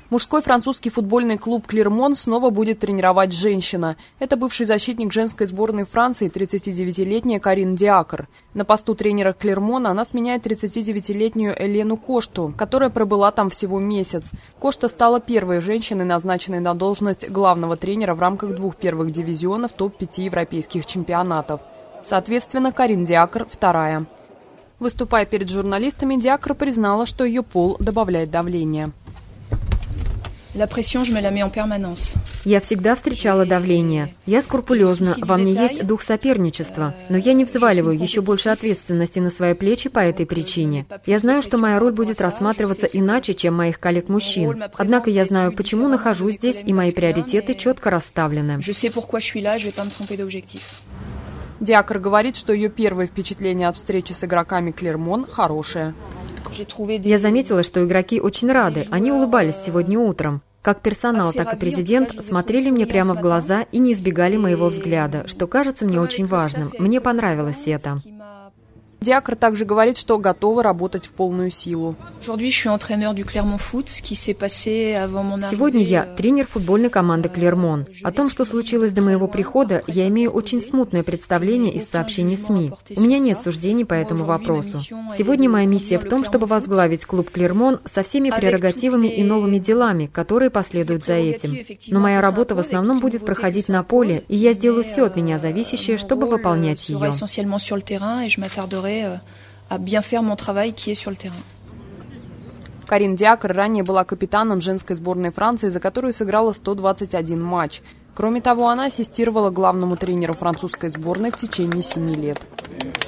Мужской французский футбольный клуб «Клермон» снова будет тренировать женщина. Это бывший защитник женской сборной Франции, 39-летняя Карин Диакр. На посту тренера «Клермона» она сменяет 39-летнюю Элену Кошту, которая пробыла там всего месяц. Кошта стала первой женщиной, назначенной на должность главного тренера в рамках двух первых дивизионов топ-5 европейских чемпионатов. Соответственно, Карин Диакр – вторая. Выступая перед журналистами, Диакр признала, что ее пол добавляет давление. Я всегда встречала давление. Я скрупулезна, во мне есть дух соперничества, но я не взваливаю еще больше ответственности на свои плечи по этой причине. Я знаю, что моя роль будет рассматриваться иначе, чем моих коллег-мужчин. Однако я знаю, почему нахожусь здесь, и мои приоритеты четко расставлены. Диакр говорит, что ее первое впечатление от встречи с игроками «Клермон» хорошее. Я заметила, что игроки очень рады, они улыбались сегодня утром. Как персонал, так и президент смотрели мне прямо в глаза и не избегали моего взгляда, что кажется мне очень важным. Мне понравилось это. Диакр также говорит, что готова работать в полную силу. Сегодня я тренер футбольной команды «Клермон». О том, что случилось до моего прихода, я имею очень смутное представление из сообщений СМИ. У меня нет суждений по этому вопросу. Сегодня моя миссия в том, чтобы возглавить клуб «Клермон» со всеми прерогативами и новыми делами, которые последуют за этим. Но моя работа в основном будет проходить на поле, и я сделаю все от меня зависящее, чтобы выполнять ее. Карин Диакр ранее была капитаном женской сборной Франции, за которую сыграла 121 матч. Кроме того, она ассистировала главному тренеру французской сборной в течение 7 лет.